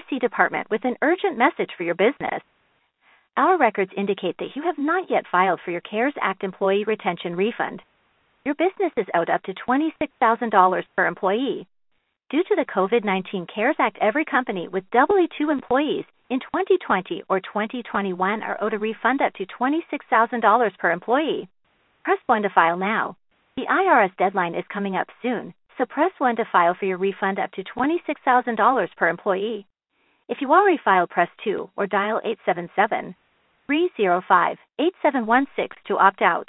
IRC department with an urgent message for your business. Our records indicate that you have not yet filed for your CARES Act employee retention refund. Your business is owed up to $26,000 per employee. Due to the COVID-19 CARES Act, every company with W-2 employees in 2020 or 2021 are owed a refund up to $26,000 per employee. Press 1 to file now. The IRS deadline is coming up soon, so press 1 to file for your refund up to $26,000 per employee. If you already filed, press 2 or dial 877-305-8716 to opt out.